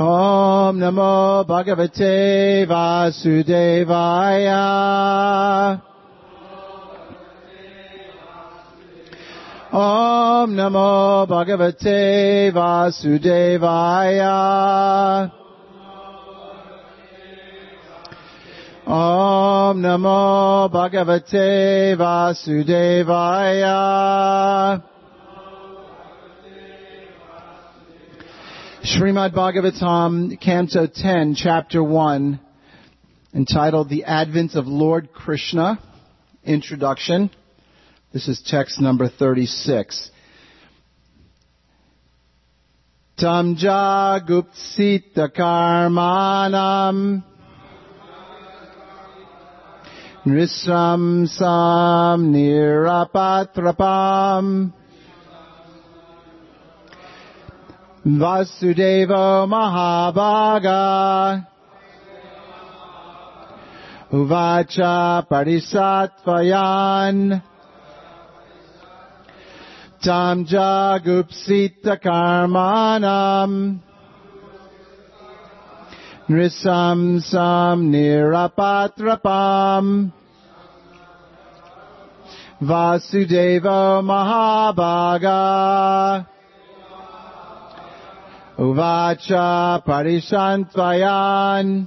Om Namo Bhagavate Vasudevaya. Om Namo Bhagavate Vasudevaya. Om Namo Bhagavate Vasudevaya. Srimad Bhagavatam, Canto 10, Chapter 1, entitled The Advent of Lord Krishna, Introduction. This is text number 36. Tam jagupsita karmanam nrisram sam nirapatrapam Vasudeva Mahabhaga Uvacha Parisatvayan Tam Jagupsita Karmanam Nrisam Sam Nirapatrapam Vasudeva Mahabhaga Uvacha Parishantvayan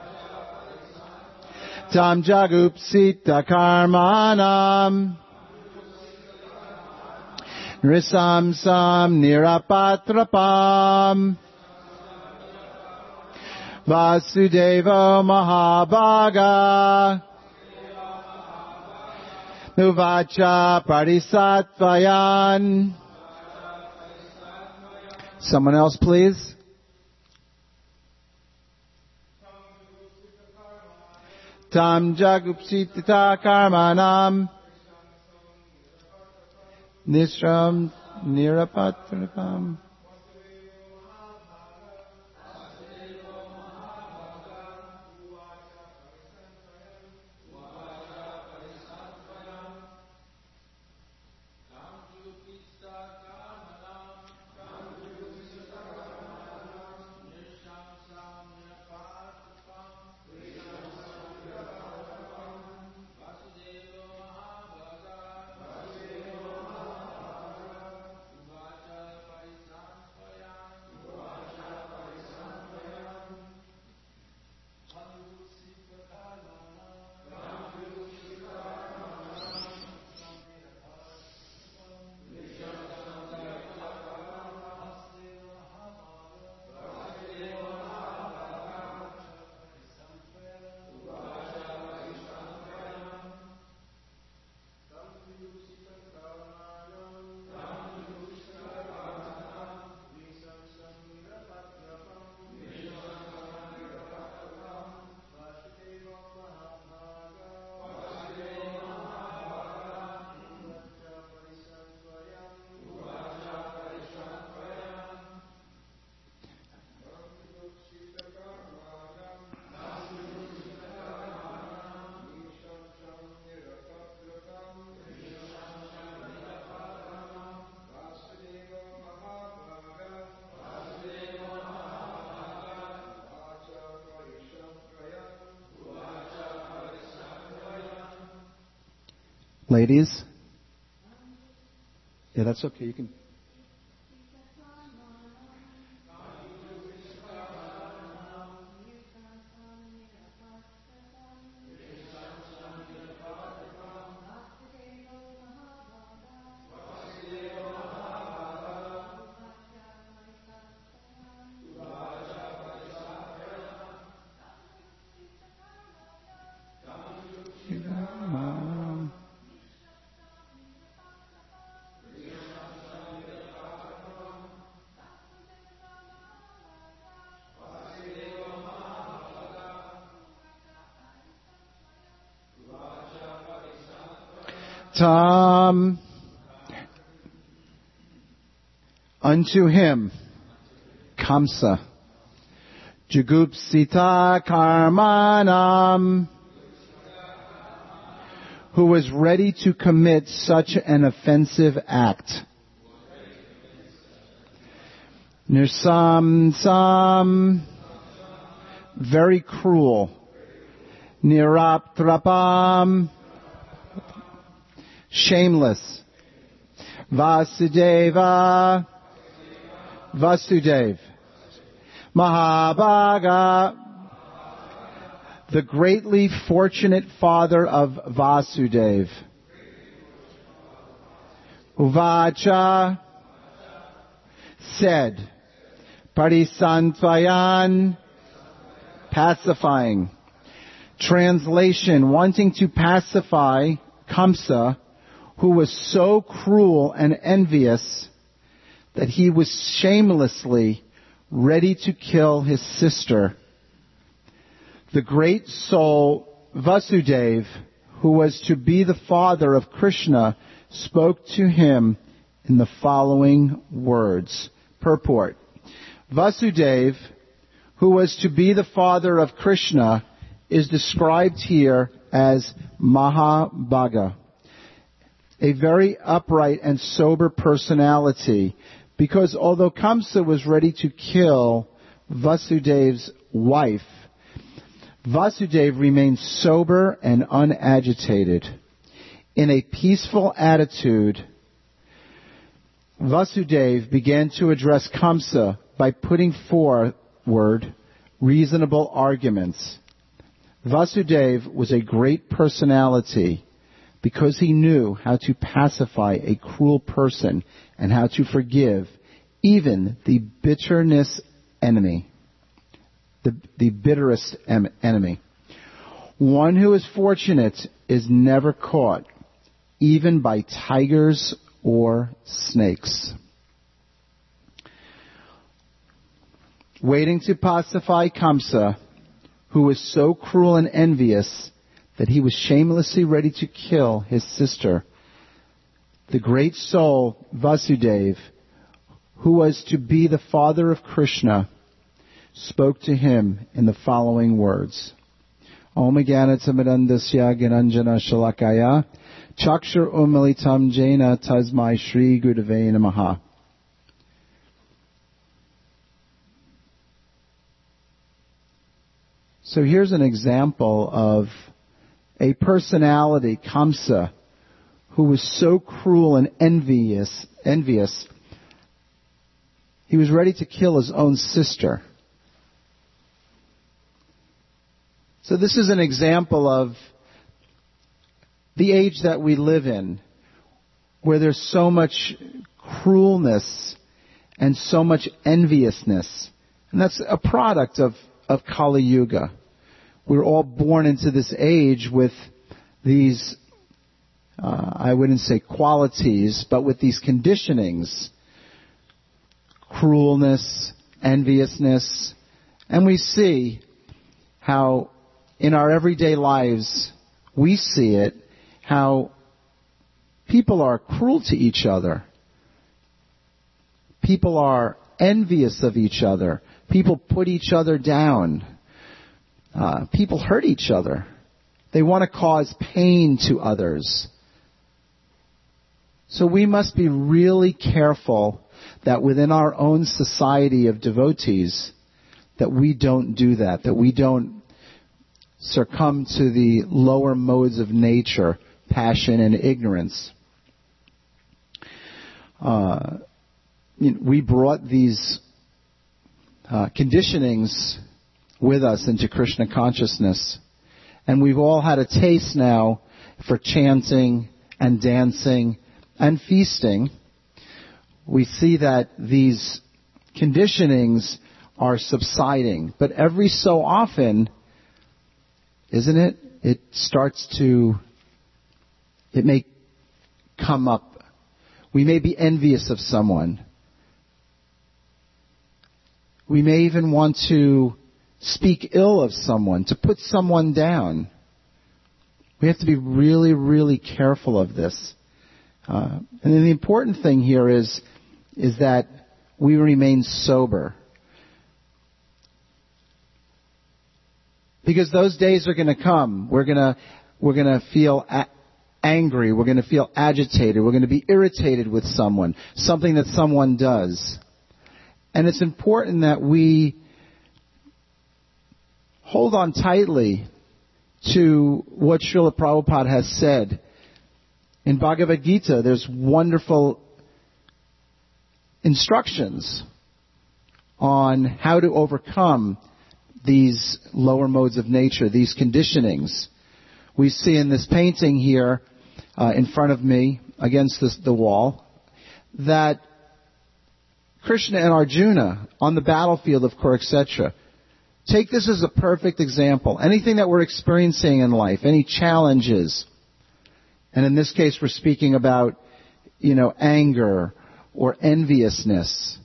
Tam Jagupsita Karmanam Nrisam Sam Nirapatrapam Vasudeva Mahabhaga Uvacha Parisatvayan. Someone else, please. Tam jagupsita karmanam nisram nirapatrapam. Ladies? Yeah, that's okay. You can. Tam unto him, Kamsa, Jugupsita Karmanam, who was ready to commit such an offensive act. Nirsam, very cruel. Niraptrapam, shameless. Vasudeva, Vasudev. Mahabhaga, the greatly fortunate father of Vasudev. Uvacha, said. Parisantvayan, pacifying. Translation, wanting to pacify Kamsa, who was so cruel and envious that he was shamelessly ready to kill his sister. The great soul Vasudev, who was to be the father of Krishna, spoke to him in the following words. Purport. Vasudev, who was to be the father of Krishna, is described here as Mahabhaga, a very upright and sober personality, because although Kamsa was ready to kill Vasudev's wife, Vasudev remained sober and unagitated. In a peaceful attitude, Vasudev began to address Kamsa by putting forward reasonable arguments. Vasudev was a great personality because he knew how to pacify a cruel person and how to forgive even the bitterest enemy. The bitterest enemy. One who is fortunate is never caught, even by tigers or snakes. Waiting to pacify Kamsa, who was so cruel and envious that he was shamelessly ready to kill his sister, the great soul Vasudev, who was to be the father of Krishna, spoke to him in the following words. Om Jnanatamidandasya Gyananjana Shalakaya Chakshur Umilitam Jena Tasmai Shri Gurave Namaha. So here's an example of a personality, Kamsa, who was so cruel and envious. He was ready to kill his own sister. So this is an example of the age that we live in, where there's so much cruelness and so much enviousness. And that's a product of Kali Yuga. We're all born into this age with these, I wouldn't say qualities, but with these conditionings. Cruelness, enviousness. And we see how in our everyday lives, we see it, how people are cruel to each other. People are envious of each other. People put each other down. People hurt each other. They want to cause pain to others. So we must be really careful that within our own society of devotees, that we don't do that we don't succumb to the lower modes of nature, passion and ignorance. We brought these conditionings with us into Krishna consciousness. And we've all had a taste now for chanting and dancing and feasting. We see that these conditionings are subsiding. But every so often, isn't it? It may come up. We may be envious of someone. We may even want to speak ill of someone, to put someone down. We have to be really, really careful of this. And then the important thing here is that we remain sober. Because those days are going to come. We're going to feel angry. We're going to feel agitated. We're going to be irritated with someone, something that someone does. And it's important that we hold on tightly to what Srila Prabhupada has said. In Bhagavad Gita, there's wonderful instructions on how to overcome these lower modes of nature, these conditionings. We see in this painting here in front of me against the wall that Krishna and Arjuna on the battlefield of Kurukshetra. Take this as a perfect example. Anything that we're experiencing in life, any challenges, and in this case we're speaking about, anger or enviousness,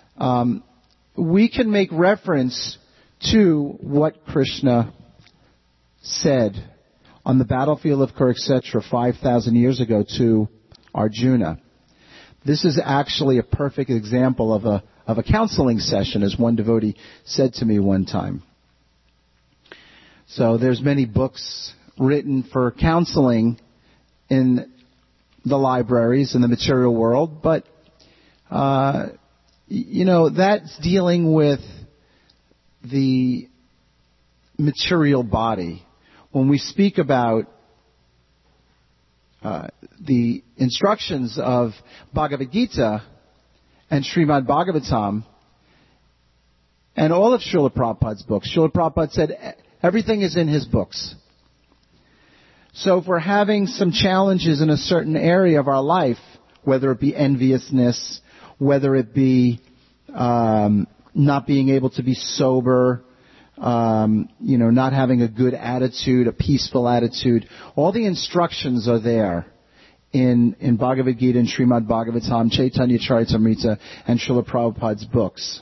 we can make reference to what Krishna said on the battlefield of Kurukshetra 5,000 years ago to Arjuna. This is actually a perfect example of a counseling session, as one devotee said to me one time. So there's many books written for counseling in the libraries in the material world, but that's dealing with the material body. When we speak about the instructions of Bhagavad Gita and Srimad Bhagavatam and all of Srila Prabhupada's books, Srila Prabhupada said everything is in his books. So if we're having some challenges in a certain area of our life, whether it be enviousness, whether it be not being able to be sober, not having a good attitude, a peaceful attitude, all the instructions are there in Bhagavad Gita and Srimad Bhagavatam, Chaitanya Charitamrita, and Srila Prabhupada's books.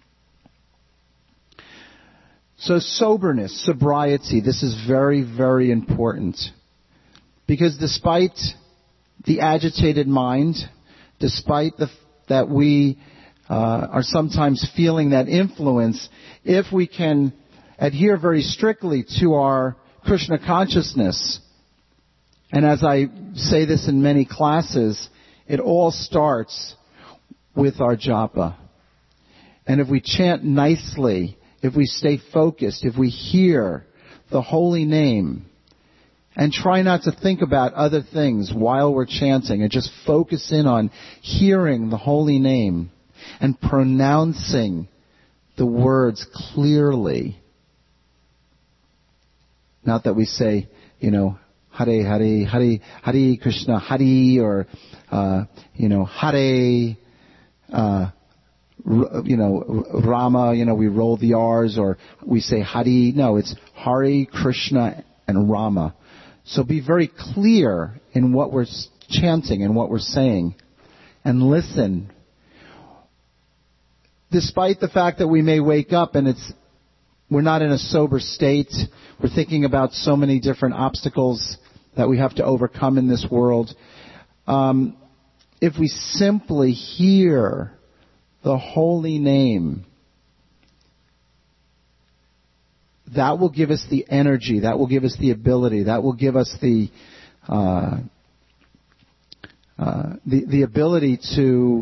So soberness, sobriety, this is very, very important. Because despite the agitated mind, despite that we are sometimes feeling that influence, if we can adhere very strictly to our Krishna consciousness, and as I say this in many classes, it all starts with our japa. And if we chant nicely, if we stay focused, if we hear the holy name, and try not to think about other things while we're chanting, and just focus in on hearing the holy name and pronouncing the words clearly. Not that we say, Hare, Hare, Hare, Hare Krishna, Hare, or, Hare, Rama, we roll the R's, or we say Hare. No, it's Hare, Krishna, and Rama. So be very clear in what we're chanting and what we're saying, and listen. Despite the fact that we may wake up and we're not in a sober state, we're thinking about so many different obstacles that we have to overcome in this world. If we simply hear the holy name, that will give us the energy, that will give us the ability, that will give us the ability to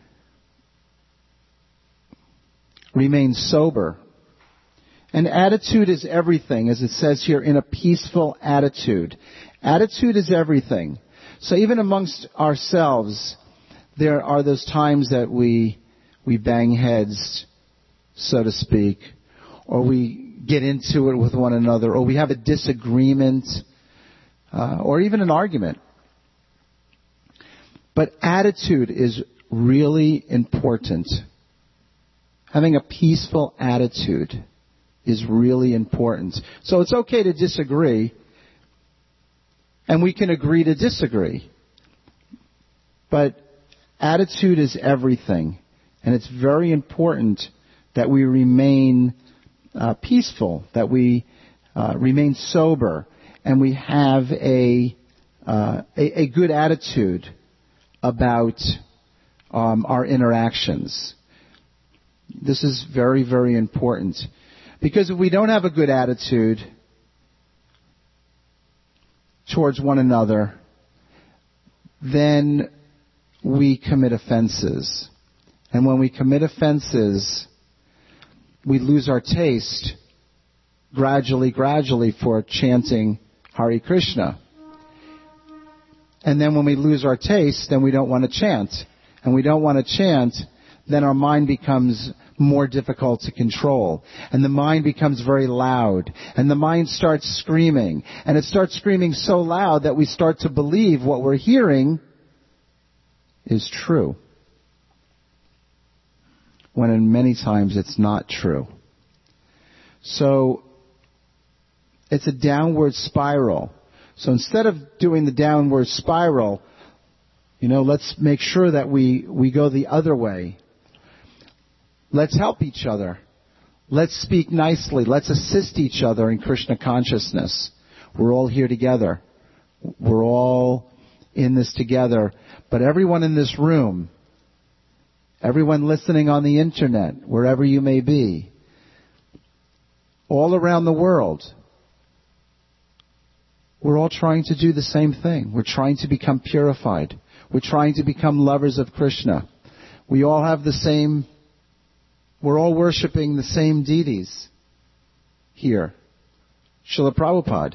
remain sober. And attitude is everything, as it says here, in a peaceful attitude. Attitude is everything. So even amongst ourselves, there are those times that we bang heads, so to speak, or we get into it with one another, or we have a disagreement, or even an argument. But attitude is really important. Having a peaceful attitude is really important. So it's okay to disagree, and we can agree to disagree. But attitude is everything, and it's very important that we remain peaceful, that we remain sober, and we have a good attitude about our interactions. This is very, very important. Because if we don't have a good attitude towards one another, then we commit offenses. And when we commit offenses, we lose our taste gradually for chanting Hare Krishna. And then when we lose our taste, then we don't want to chant. And we don't want to chant, then our mind becomes more difficult to control. And the mind becomes very loud. And the mind starts screaming. And it starts screaming so loud that we start to believe what we're hearing is true. When in many times it's not true. So, it's a downward spiral. So instead of doing the downward spiral, let's make sure that we go the other way. Let's help each other. Let's speak nicely. Let's assist each other in Krishna consciousness. We're all here together. We're all in this together. But everyone in this room, everyone listening on the internet, wherever you may be, all around the world, we're all trying to do the same thing. We're trying to become purified. We're trying to become lovers of Krishna. We all have we're all worshiping the same deities here. Srila Prabhupada.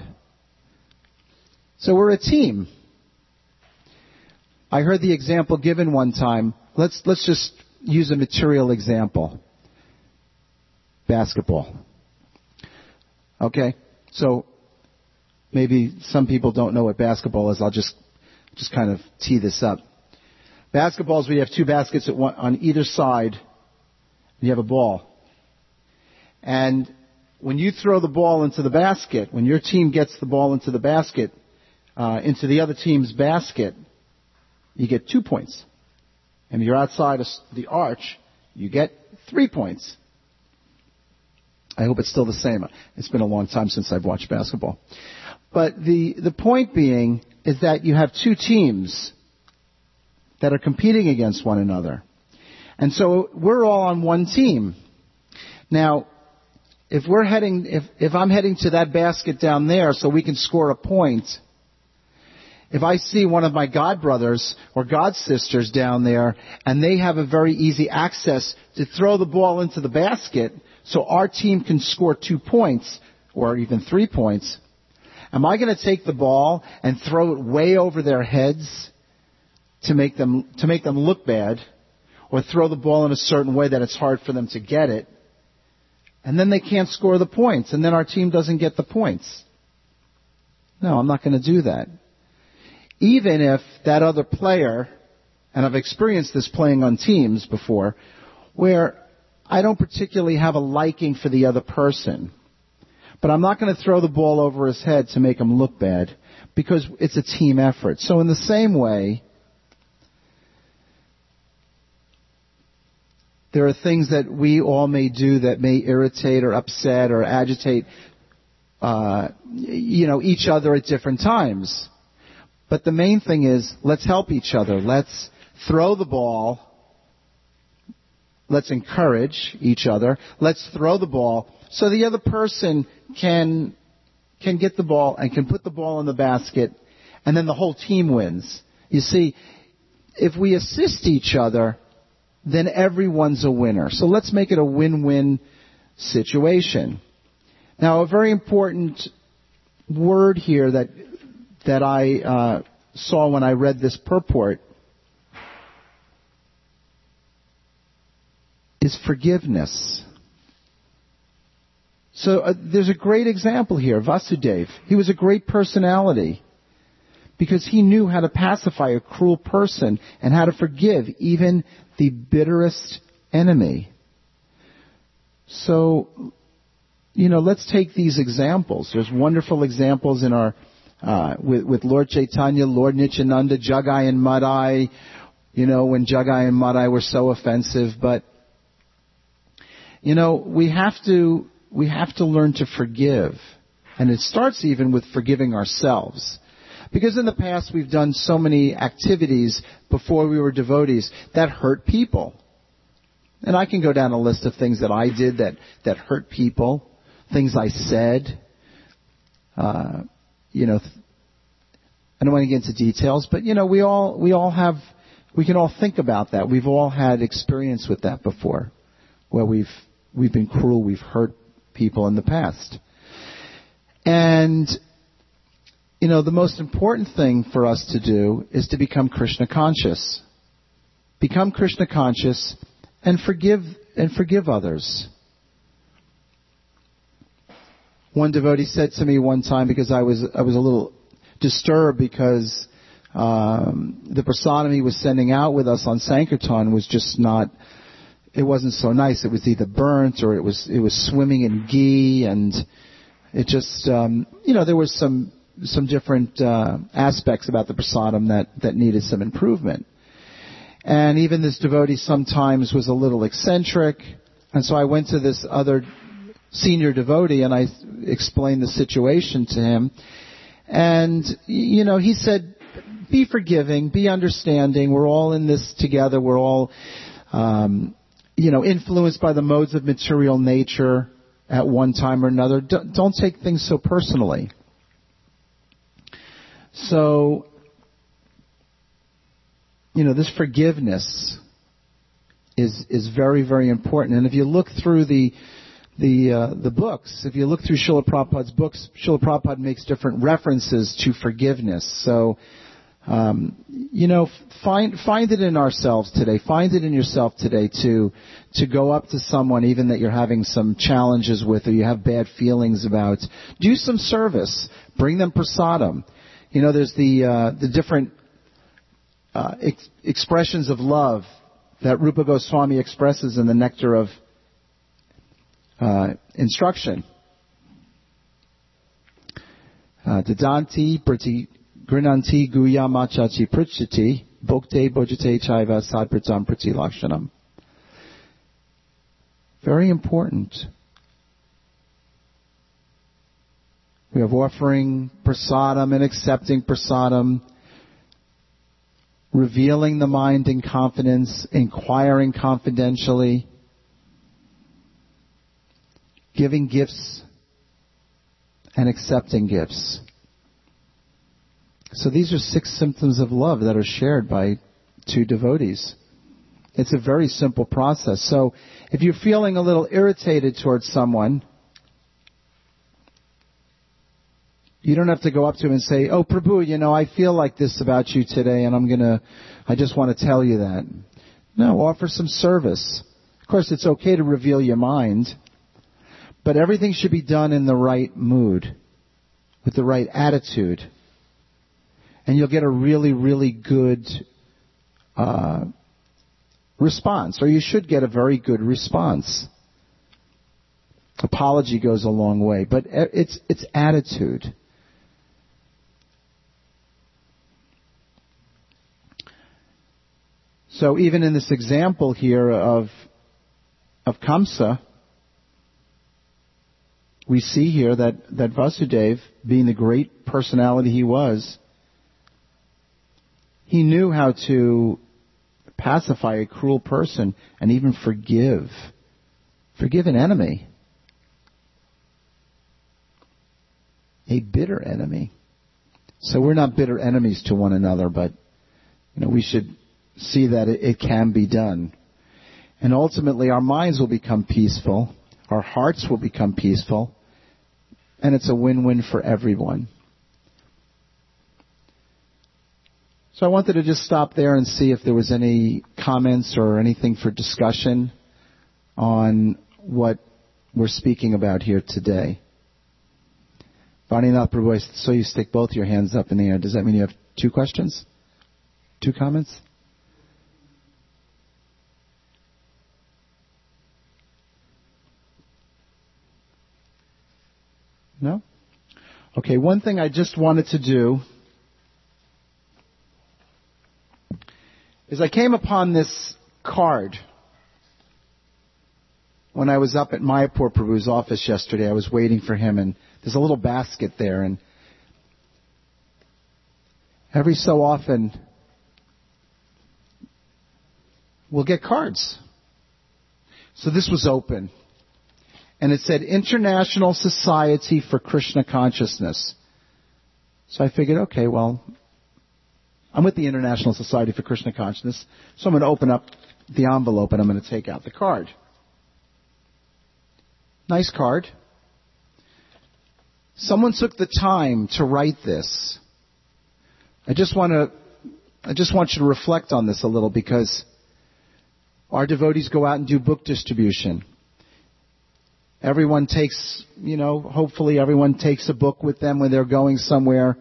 So we're a team. I heard the example given one time. Let's just use a material example. Basketball. Okay? So, maybe some people don't know what basketball is. I'll just kind of tee this up. Basketball is where you have two baskets on either side. You have a ball. And when you throw the ball into the basket, when your team gets the ball into the basket, into the other team's basket, you get 2 points. And if you're outside of the arch, you get 3 points. I hope it's still the same. It's been a long time since I've watched basketball. But the point being is that you have two teams that are competing against one another. And so we're all on one team. Now, if I'm heading to that basket down there so we can score a point, if I see one of my god brothers or god sisters down there and they have a very easy access to throw the ball into the basket so our team can score 2 points or even 3 points, am I going to take the ball and throw it way over their heads to make them look bad, or throw the ball in a certain way that it's hard for them to get it, and then they can't score the points, and then our team doesn't get the points? No, I'm not going to do that. Even if that other player, and I've experienced this playing on teams before, where I don't particularly have a liking for the other person, but I'm not going to throw the ball over his head to make him look bad, because it's a team effort. So in the same way, there are things that we all may do that may irritate or upset or agitate, each other at different times. But the main thing is, let's help each other. Let's throw the ball. Let's encourage each other. Let's throw the ball so the other person can get the ball and can put the ball in the basket, and then the whole team wins. You see, if we assist each other, then everyone's a winner. So let's make it a win-win situation. Now, a very important word here that I saw when I read this purport is forgiveness. So there's a great example here, Vasudeva. He was a great personality because he knew how to pacify a cruel person and how to forgive even the bitterest enemy. So, let's take these examples. There's wonderful examples in our with Lord Chaitanya, Lord Nityananda, Jagai and Madai. When Jagai and Madai were so offensive, but we have to learn to forgive, and it starts even with forgiving ourselves. Because in the past we've done so many activities before we were devotees that hurt people. And I can go down a list of things that I did that hurt people, things I said. I don't want to get into details, but we all We can all think about that. We've all had experience with that before, where we've been cruel, we've hurt people in the past. And, the most important thing for us to do is to become Krishna conscious. Become Krishna conscious and forgive others. One devotee said to me one time, because I was a little disturbed because the prasadam he was sending out with us on Sankirtan was just not, it wasn't so nice. It was either burnt or it was swimming in ghee, and it just, there was some different aspects about the prasadam that needed some improvement. And even this devotee sometimes was a little eccentric, and so I went to this other senior devotee and I explained the situation to him. And, he said, be forgiving, be understanding. We're all in this together. We're all, influenced by the modes of material nature at one time or another. Don't take things so personally. So, this forgiveness is very, very important. And if you look through the books, if you look through Srila Prabhupada's books, Srila Prabhupada makes different references to forgiveness. So, find it in ourselves today. Find it in yourself today to go up to someone even that you're having some challenges with or you have bad feelings about. Do some service. Bring them prasadam. There's the different expressions of love that Rupa Goswami expresses in the Nectar of Instruction. Dadanti prati grinanti guya machachi prichati bhokte bhojate chaiva sadpratam prati lakshanam. Very important. We have offering prasadam and accepting prasadam, revealing the mind in confidence, inquiring confidentially, giving gifts and accepting gifts. So these are 6 symptoms of love that are shared by 2 devotees. It's a very simple process. So if you're feeling a little irritated towards someone, you don't have to go up to him and say, "Oh, Prabhu, I feel like this about you today, and I just want to tell you that." No, offer some service. Of course, it's okay to reveal your mind, but everything should be done in the right mood, with the right attitude. And you'll get a really, really good response, or you should get a very good response. Apology goes a long way, but it's attitude. So even in this example here of Kamsa, we see here that Vasudeva, being the great personality he was, he knew how to pacify a cruel person and even forgive an enemy, a bitter enemy. So we're not bitter enemies to one another, but we should see that it can be done. And ultimately our minds will become peaceful, our hearts will become peaceful, and it's a win-win for everyone. So I wanted to just stop there and see if there was any comments or anything for discussion on what we're speaking about here today. Vaninath Prabhu, so you stick both your hands up in the air. Does that mean you have 2 questions? 2 comments? No? Okay, one thing I just wanted to do is I came upon this card when I was up at Mayapur Prabhu's office yesterday. I was waiting for him, and there's a little basket there, and every so often we'll get cards. So this was open. And it said International Society for Krishna Consciousness. So I figured, okay, well, I'm with the International Society for Krishna Consciousness, so I'm going to open up the envelope and I'm going to take out the card. Nice card. Someone took the time to write this. I just want you to reflect on this a little, because our devotees go out and do book distribution. Everyone takes, hopefully everyone takes a book with them when they're going somewhere.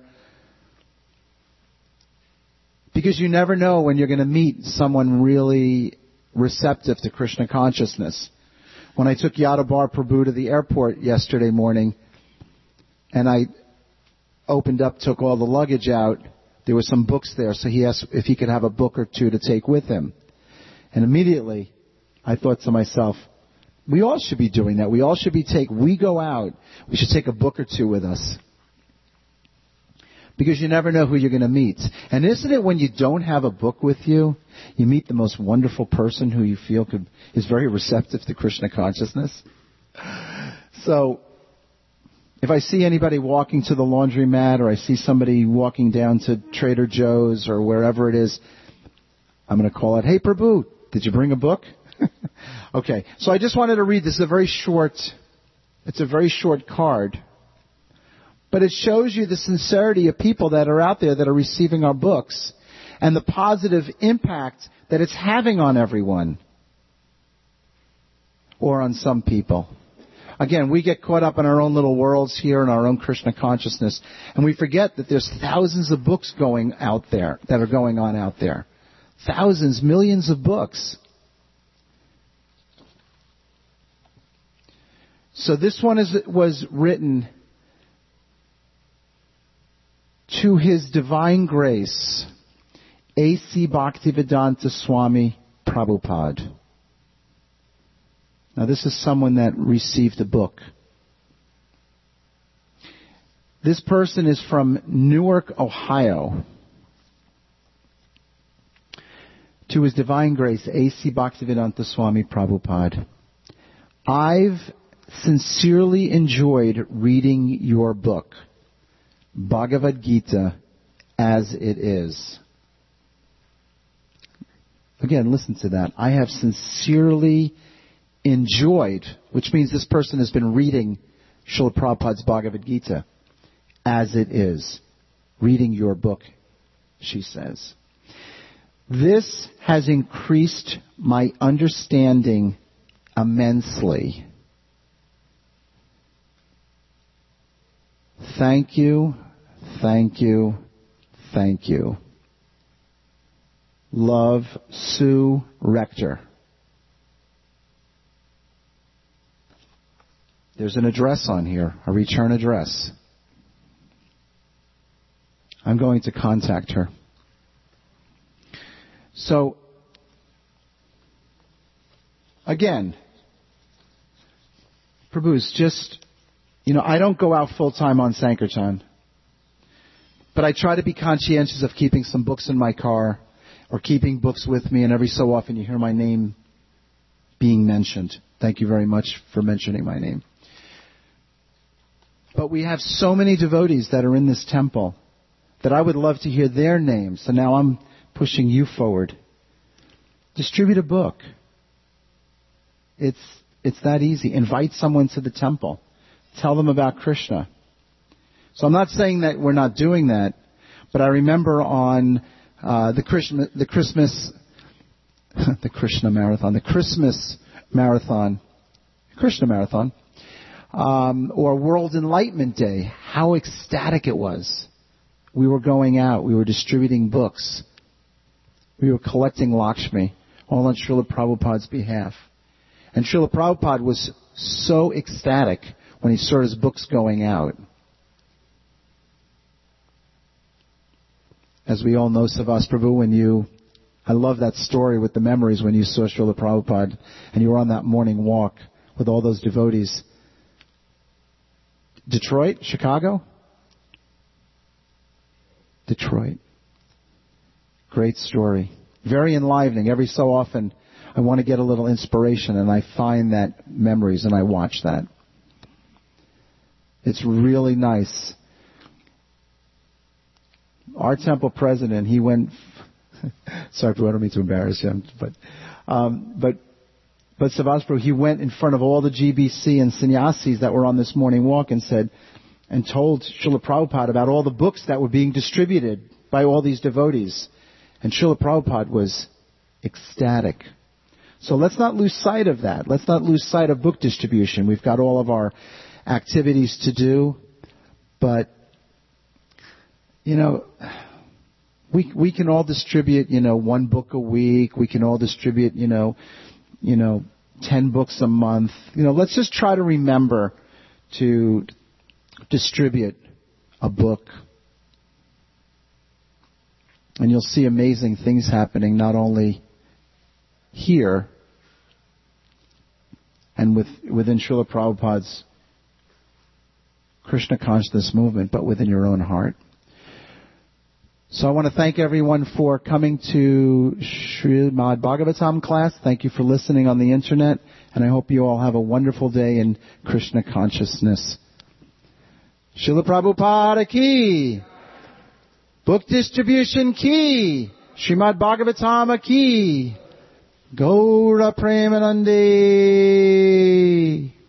Because you never know when you're going to meet someone really receptive to Krishna consciousness. When I took Yadabar Prabhu to the airport yesterday morning, and I took all the luggage out, there were some books there, so he asked if he could have a book or two to take with him. And immediately, I thought to myself, we all should be doing that. We go out, we should take a book or two with us. Because you never know who you're going to meet. And isn't it when you don't have a book with you, you meet the most wonderful person who you feel is very receptive to Krishna consciousness? So, if I see anybody walking to the laundromat, or I see somebody walking down to Trader Joe's or wherever it is, I'm going to call it, "Hey Prabhu, did you bring a book?" Okay, so I just wanted to read this. It's a very short card. But it shows you the sincerity of people that are out there that are receiving our books and the positive impact that it's having on everyone, or on some people. Again, we get caught up in our own little worlds here in our own Krishna consciousness, and we forget that there's thousands of books going on out there. Thousands, millions of books. So this one was written to His Divine Grace, A.C. Bhaktivedanta Swami Prabhupada. Now this is someone that received a book. This person is from Newark, Ohio. To His Divine Grace, A.C. Bhaktivedanta Swami Prabhupada. I've sincerely enjoyed reading your book, Bhagavad Gita, as it is. Again, listen to that. I have sincerely enjoyed, which means this person has been reading Srila Prabhupada's Bhagavad Gita, as it is. Reading your book, she says. This has increased my understanding immensely. Thank you, thank you, thank you. Love, Sue Rector. There's an address on here, a return address. I'm going to contact her. So, again, Prabhu's just, I don't go out full-time on Sankirtan. But I try to be conscientious of keeping some books in my car, or keeping books with me, and every so often you hear my name being mentioned. Thank you very much for mentioning my name. But we have so many devotees that are in this temple that I would love to hear their names. So now I'm pushing you forward. Distribute a book. It's that easy. Invite someone to the temple. Tell them about Krishna. So I'm not saying that we're not doing that, but I remember on the Christmas Marathon, or World Enlightenment Day, how ecstatic it was. We were going out, we were distributing books, we were collecting Lakshmi, all on Srila Prabhupada's behalf. And Srila Prabhupada was so ecstatic when he saw his books going out. As we all know, Savas Prabhu, I love that story with the memories when you saw Srila Prabhupada and you were on that morning walk with all those devotees. Detroit? Chicago? Detroit. Great story. Very enlivening. Every so often I want to get a little inspiration and I find that memories and I watch that. It's really nice. our temple president, he went, sorry, I don't mean to embarrass him, but Savas Prabhu, he went in front of all the GBC and sannyasis that were on this morning walk and told Srila Prabhupada about all the books that were being distributed by all these devotees. And Srila Prabhupada was ecstatic. So let's not lose sight of that. Let's not lose sight of book distribution. We've got all of our activities to do, but, we can all distribute, 1 book a week. We can all distribute, 10 books a month. Let's just try to remember to distribute a book. And you'll see amazing things happening not only here and within Srila Prabhupada's Krishna consciousness movement, but within your own heart. So I want to thank everyone for coming to Srimad Bhagavatam class. Thank you for listening on the internet, and I hope you all have a wonderful day in Krishna consciousness. Srila Prabhupada ki, book distribution ki, Srimad Bhagavatam ki, Gaura Premanande.